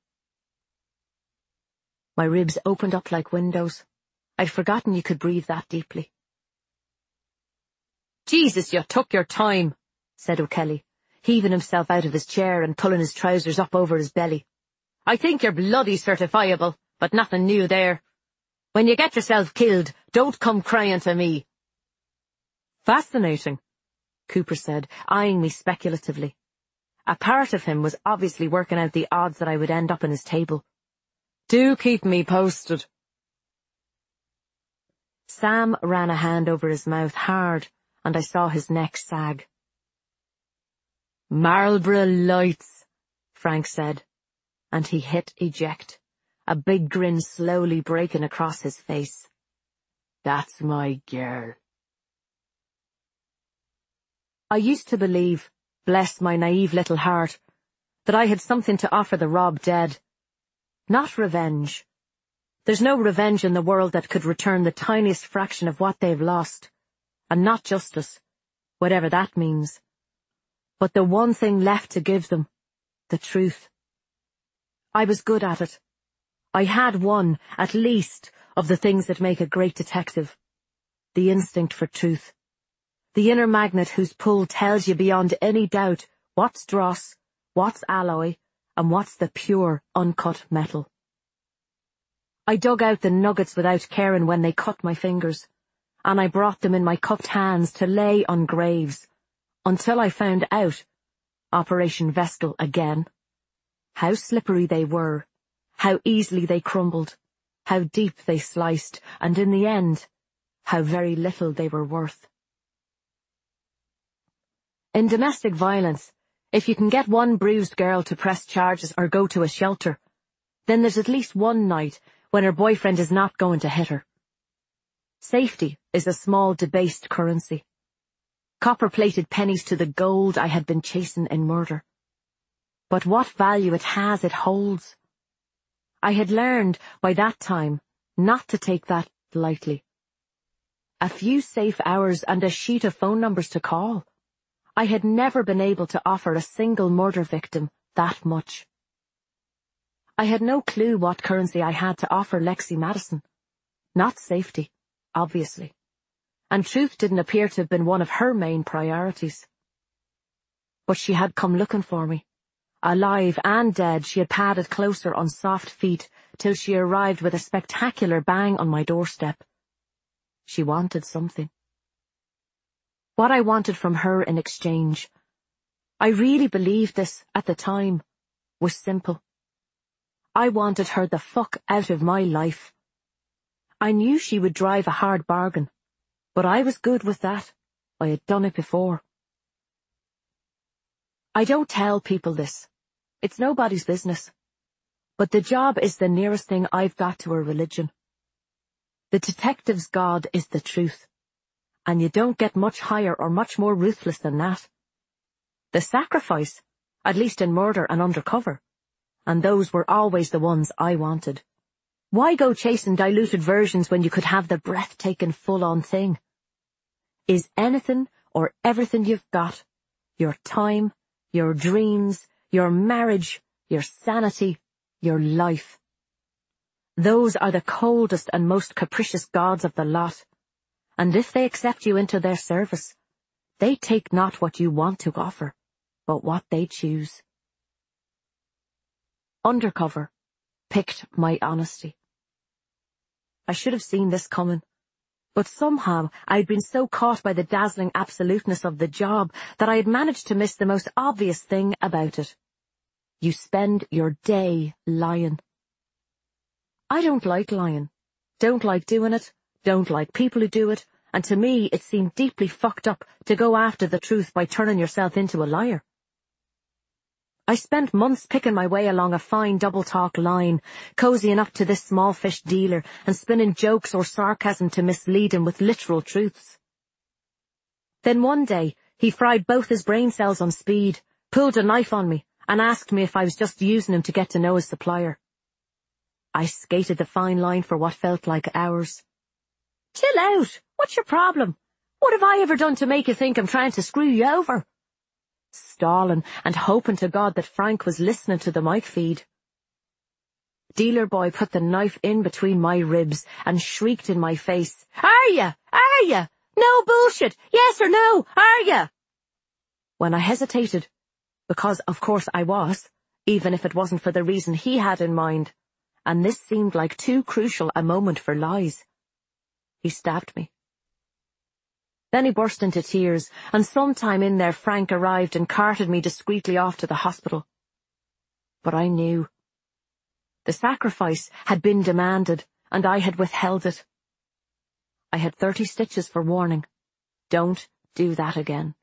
Speaker 1: My ribs opened up like windows. I'd forgotten you could breathe that deeply. Jesus, you took your time, said O'Kelly, heaving himself out of his chair and pulling his trousers up over his belly. I think you're bloody certifiable, but nothing new there. When you get yourself killed, don't come crying to me. Fascinating, Cooper said, eyeing me speculatively. A part of him was obviously working out the odds that I would end up in his table. Do keep me posted. Sam ran a hand over his mouth hard, and I saw his neck sag. Marlborough Lights, Frank said, and he hit eject, a big grin slowly breaking across his face. That's my girl. I used to believe, bless my naive little heart, that I had something to offer the Rob dead. Not revenge. There's no revenge in the world that could return the tiniest fraction of what they've lost. And not justice, whatever that means. But the one thing left to give them, the truth. I was good at it. I had one, at least, of the things that make a great detective. The instinct for truth. The inner magnet whose pull tells you beyond any doubt what's dross, what's alloy, and what's the pure, uncut metal. I dug out the nuggets without caring when they cut my fingers, and I brought them in my cupped hands to lay on graves, until I found out, Operation Vestal again, how slippery they were, how easily they crumbled, how deep they sliced, and in the end, how very little they were worth. In domestic violence, if you can get one bruised girl to press charges or go to a shelter, then there's at least one night when her boyfriend is not going to hit her. Safety is a small debased currency. Copper-plated pennies to the gold I had been chasing in murder. But what value it has it holds. I had learned by that time not to take that lightly. A few safe hours and a sheet of phone numbers to call. I had never been able to offer a single murder victim that much. I had no clue what currency I had to offer Lexi Madison. Not safety, obviously. And truth didn't appear to have been one of her main priorities. But she had come looking for me. Alive and dead, she had padded closer on soft feet till she arrived with a spectacular bang on my doorstep. She wanted something. What I wanted from her in exchange, I really believed this at the time, was simple. I wanted her the fuck out of my life. I knew she would drive a hard bargain, but I was good with that. I had done it before. I don't tell people this. It's nobody's business. But the job is the nearest thing I've got to a religion. The detective's God is the truth, and you don't get much higher or much more ruthless than that. The sacrifice, at least in murder and undercover, and those were always the ones I wanted. Why go chasing diluted versions when you could have the breathtaking full-on thing? Is anything or everything you've got, your time, your dreams, your marriage, your sanity, your life. Those are the coldest and most capricious gods of the lot, and if they accept you into their service, they take not what you want to offer, but what they choose. Undercover picked my honesty. I should have seen this coming, but somehow I'd been so caught by the dazzling absoluteness of the job that I had managed to miss the most obvious thing about it. You spend your day lying. I don't like lying, don't like doing it, don't like people who do it, and to me it seemed deeply fucked up to go after the truth by turning yourself into a liar. I spent months picking my way along a fine double-talk line, cozying up to this small-fish dealer and spinning jokes or sarcasm to mislead him with literal truths. Then one day, he fried both his brain cells on speed, pulled a knife on me, and asked me if I was just using him to get to know his supplier. I skated the fine line for what felt like hours. Chill out! What's your problem? What have I ever done to make you think I'm trying to screw you over? Stalling and hoping to God that Frank was listening to the mic feed. Dealer boy put the knife in between my ribs and shrieked in my face. Are ya? Are ya? No bullshit! Yes or no? Are ya? When I hesitated, because of course I was, even if it wasn't for the reason he had in mind, and this seemed like too crucial a moment for lies, he stabbed me. Then he burst into tears, and sometime in there Frank arrived and carted me discreetly off to the hospital. But I knew. The sacrifice had been demanded, and I had withheld it. I had thirty stitches for warning. Don't do that again.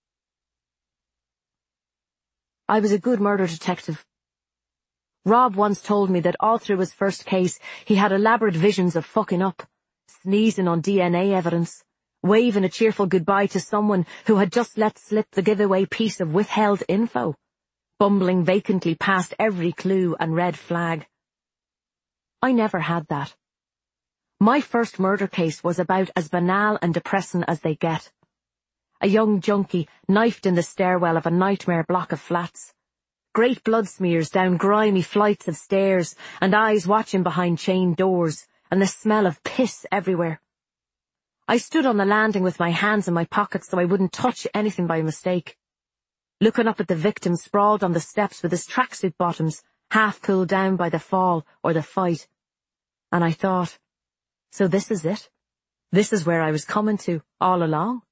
Speaker 1: I was a good murder detective. Rob once told me that all through his first case he had elaborate visions of fucking up, sneezing on D N A evidence, waving a cheerful goodbye to someone who had just let slip the giveaway piece of withheld info, bumbling vacantly past every clue and red flag. I never had that. My first murder case was about as banal and depressing as they get. A young junkie knifed in the stairwell of a nightmare block of flats. Great blood smears down grimy flights of stairs, and eyes watching behind chained doors, and the smell of piss everywhere. I stood on the landing with my hands in my pockets so I wouldn't touch anything by mistake, looking up at the victim sprawled on the steps with his tracksuit bottoms half pulled down by the fall or the fight. And I thought, so this is it? This is where I was coming to, all along?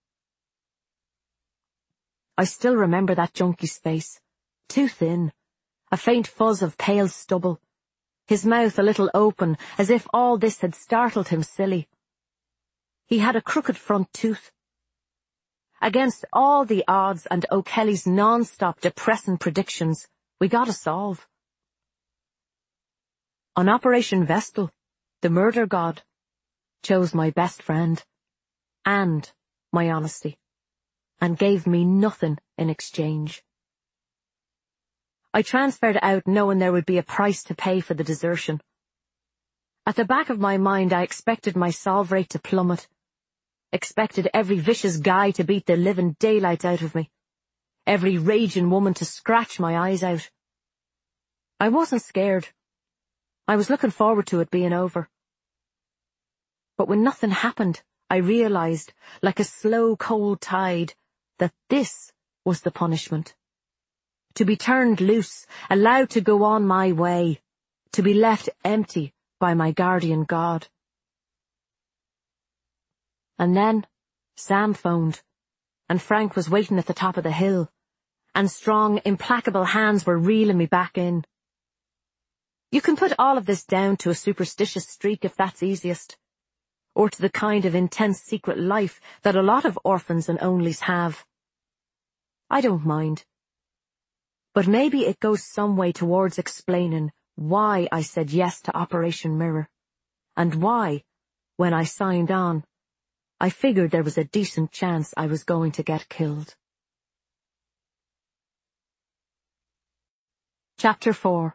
Speaker 1: I still remember that junkie's face, too thin, a faint fuzz of pale stubble, his mouth a little open as if all this had startled him silly. He had a crooked front tooth. Against all the odds and O'Kelly's non-stop depressing predictions, we got a solve. On Operation Vestal, the murder god chose my best friend and my honesty, and gave me nothing in exchange. I transferred out knowing there would be a price to pay for the desertion. At the back of my mind I expected my solve rate to plummet. Expected every vicious guy to beat the living daylights out of me. Every raging woman to scratch my eyes out. I wasn't scared. I was looking forward to it being over. But when nothing happened, I realized, like a slow cold tide, that this was the punishment. To be turned loose, allowed to go on my way, to be left empty by my guardian God. And then Sam phoned, and Frank was waiting at the top of the hill, and strong, implacable hands were reeling me back in. You can put all of this down to a superstitious streak if that's easiest, or to the kind of intense secret life that a lot of orphans and onlys have. I don't mind. But maybe it goes some way towards explaining why I said yes to Operation Mirror, and why, when I signed on, I figured there was a decent chance I was going to get killed. Chapter four.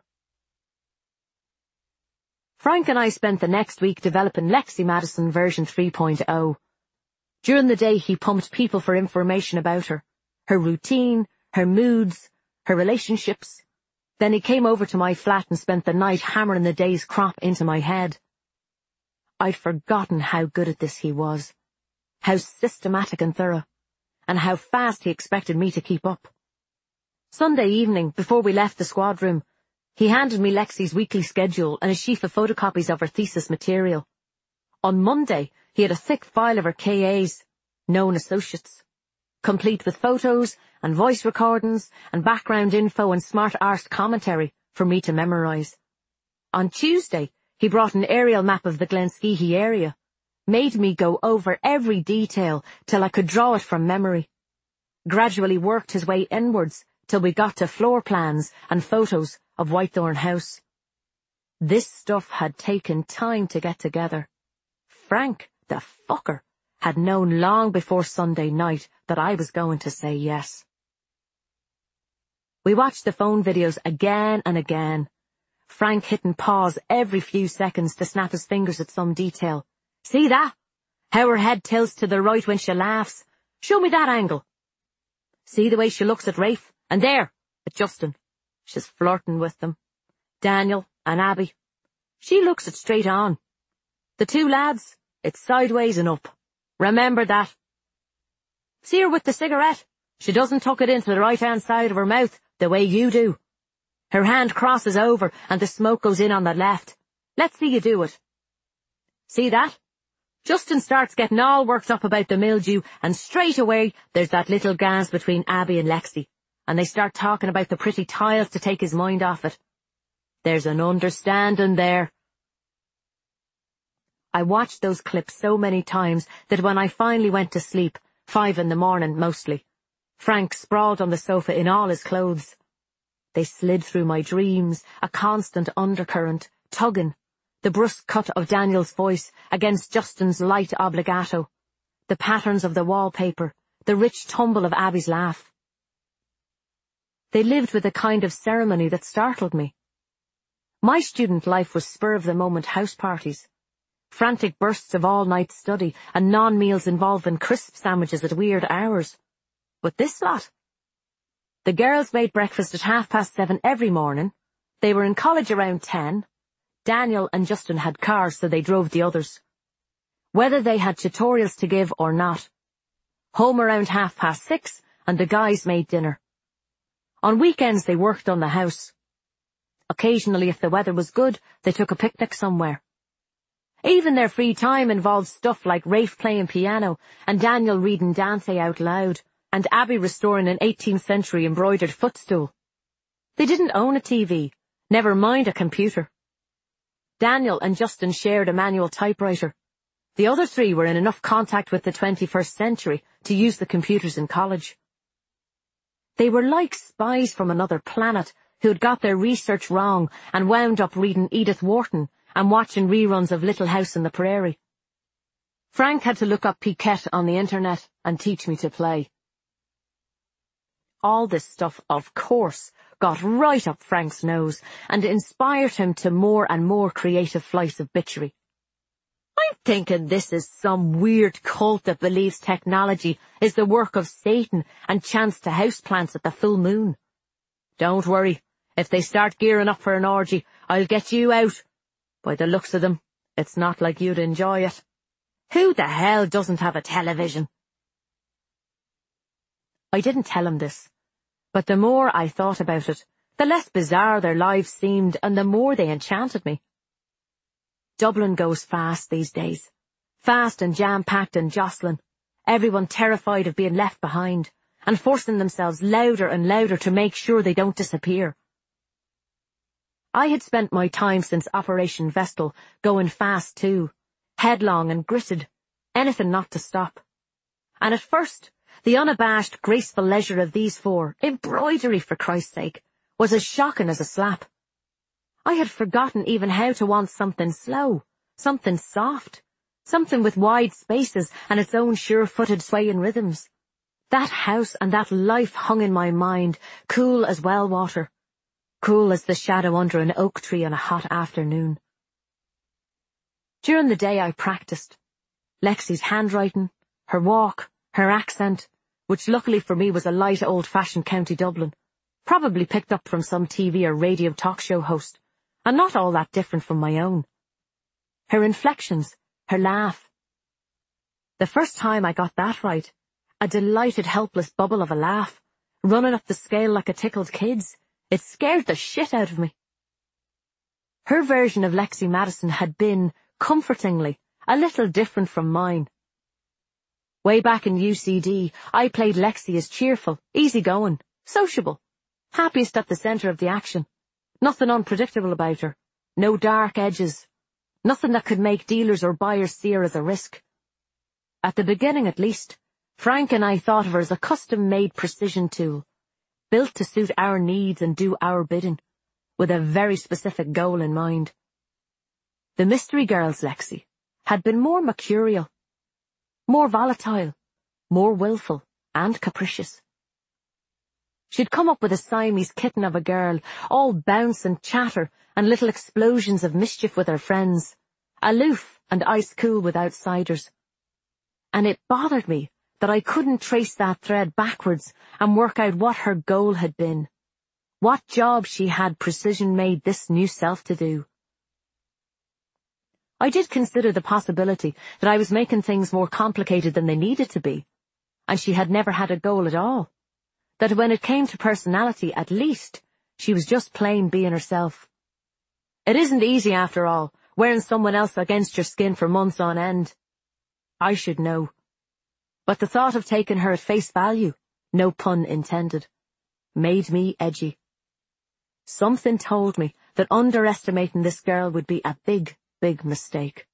Speaker 1: Frank and I spent the next week developing Lexi Madison version three point oh. During the day he pumped people for information about her, her routine, her moods, her relationships. Then he came over to my flat and spent the night hammering the day's crop into my head. I'd forgotten how good at this he was, how systematic and thorough, and how fast he expected me to keep up. Sunday evening, before we left the squad room, he handed me Lexi's weekly schedule and a sheaf of photocopies of her thesis material. On Monday, he had a thick file of her K As, known associates, complete with photos and voice recordings and background info and smart arse commentary for me to memorize. On Tuesday, he brought an aerial map of the Glenskehee area, made me go over every detail till I could draw it from memory, gradually worked his way inwards till we got to floor plans and photos of Whitethorn House. This stuff had taken time to get together. Frank, the fucker, had known long before Sunday night that I was going to say yes. We watched the phone videos again and again, Frank hitting pause every few seconds to snap his fingers at some detail. See that? How her head tilts to the right when she laughs. Show me that angle. See the way she looks at Rafe? And there, at Justin. She's flirting with them. Daniel and Abby. She looks it straight on. The two lads, it's sideways and up. Remember that. See her with the cigarette? She doesn't tuck it into the right-hand side of her mouth the way you do. Her hand crosses over and the smoke goes in on the left. Let's see you do it. See that? Justin starts getting all worked up about the mildew, and straight away there's that little gasp between Abby and Lexi, and they start talking about the pretty tiles to take his mind off it. There's an understanding there. I watched those clips so many times that when I finally went to sleep, five in the morning mostly, Frank sprawled on the sofa in all his clothes. They slid through my dreams, a constant undercurrent, tugging, the brusque cut of Daniel's voice against Justin's light obligato, the patterns of the wallpaper, the rich tumble of Abby's laugh. They lived with a kind of ceremony that startled me. My student life was spur-of-the-moment house parties, frantic bursts of all-night study, and non-meals involving crisp sandwiches at weird hours. But this lot? The girls made breakfast at half past seven every morning. They were in college around ten. Daniel and Justin had cars, so they drove the others. Whether they had tutorials to give or not. Home around half past six, and the guys made dinner. On weekends they worked on the house. Occasionally, if the weather was good, they took a picnic somewhere. Even their free time involved stuff like Rafe playing piano, and Daniel reading Dante out loud, and Abby restoring an eighteenth century embroidered footstool. They didn't own a T V, never mind a computer. Daniel and Justin shared a manual typewriter. The other three were in enough contact with the twenty-first century to use the computers in college. They were like spies from another planet who'd got their research wrong and wound up reading Edith Wharton and watching reruns of Little House on the Prairie. Frank had to look up Piquette on the internet and teach me to play. all this stuff, of course, got right up Frank's nose and inspired him to more and more creative flights of bitchery. I'm thinking this is some weird cult that believes technology is the work of Satan and chants to houseplants at the full moon. Don't worry, if they start gearing up for an orgy, I'll get you out. By the looks of them, it's not like you'd enjoy it. Who the hell doesn't have a television? I didn't tell him this, but the more I thought about it, the less bizarre their lives seemed and the more they enchanted me. Dublin goes fast these days. Fast and jam-packed and jostling. Everyone terrified of being left behind and forcing themselves louder and louder to make sure they don't disappear. I had spent my time since Operation Vestal going fast too, headlong and gritted, anything not to stop. And at first, the unabashed, graceful leisure of these four, embroidery for Christ's sake, was as shocking as a slap. I had forgotten even how to want something slow, something soft, something with wide spaces and its own sure-footed swaying rhythms. That house and that life hung in my mind, cool as well water, cool as the shadow under an oak tree on a hot afternoon. During the day I practiced. Lexi's handwriting, her walk, her accent, which luckily for me was a light old-fashioned County Dublin, probably picked up from some T V or radio talk show host, and not all that different from my own. Her inflections, her laugh. The first time I got that right, a delighted, helpless bubble of a laugh, running up the scale like a tickled kid's, it scared the shit out of me. Her version of Lexi Madison had been, comfortingly, a little different from mine. Way back in U C D, I played Lexi as cheerful, easygoing, sociable, happiest at the centre of the action. Nothing unpredictable about her, no dark edges, nothing that could make dealers or buyers see her as a risk. At the beginning at least, Frank and I thought of her as a custom-made precision tool, built to suit our needs and do our bidding, with a very specific goal in mind. The Mystery Girl's Lexi had been more mercurial, more volatile, more willful and capricious. She'd come up with a Siamese kitten of a girl, all bounce and chatter and little explosions of mischief with her friends, aloof and ice-cool with outsiders. And it bothered me that I couldn't trace that thread backwards and work out what her goal had been, what job she had precision-made this new self to do. I did consider the possibility that I was making things more complicated than they needed to be, and she had never had a goal at all. That when it came to personality, at least, she was just plain being herself. It isn't easy, after all, wearing someone else against your skin for months on end. I should know. But the thought of taking her at face value, no pun intended, made me edgy. Something told me that underestimating this girl would be a big, big mistake.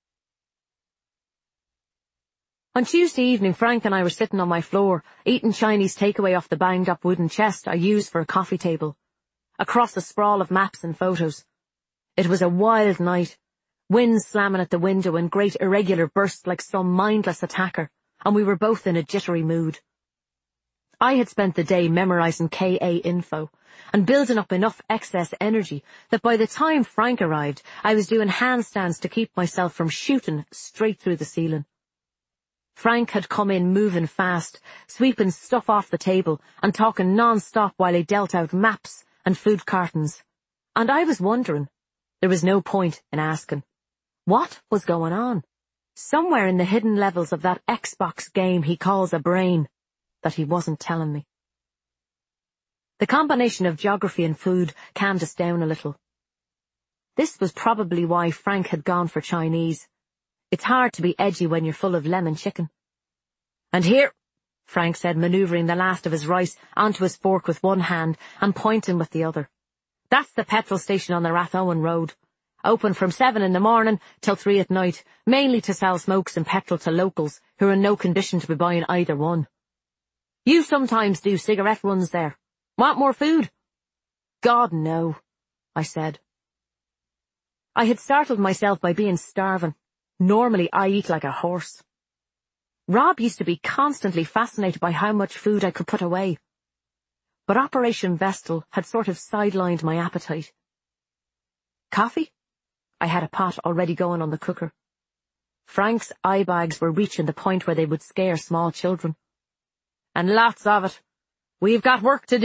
Speaker 1: On Tuesday evening, Frank and I were sitting on my floor, eating Chinese takeaway off the banged-up wooden chest I used for a coffee table, across a sprawl of maps and photos. It was a wild night, wind slamming at the window in great irregular bursts like some mindless attacker, and we were both in a jittery mood. I had spent the day memorizing K A info and building up enough excess energy that by the time Frank arrived, I was doing handstands to keep myself from shooting straight through the ceiling. Frank had come in moving fast, sweeping stuff off the table and talking non-stop while he dealt out maps and food cartons. And I was wondering, there was no point in asking, what was going on? Somewhere in the hidden levels of that Xbox game he calls a brain, that he wasn't telling me. The combination of geography and food calmed us down a little. This was probably why Frank had gone for Chinese. It's hard to be edgy when you're full of lemon chicken. And here, Frank said, manoeuvring the last of his rice onto his fork with one hand and pointing with the other. That's the petrol station on the Rathowen Road. Open from seven in the morning till three at night, mainly to sell smokes and petrol to locals who are in no condition to be buying either one. You sometimes do cigarette runs there. Want more food? God, no, I said. I had startled myself by being starving. Normally I eat like a horse. Rob used to be constantly fascinated by how much food I could put away. but Operation Vestal had sort of sidelined my appetite. Coffee? I had a pot already going on the cooker. Frank's eye bags were reaching the point where they would scare small children. And lots of it. We've got work to do.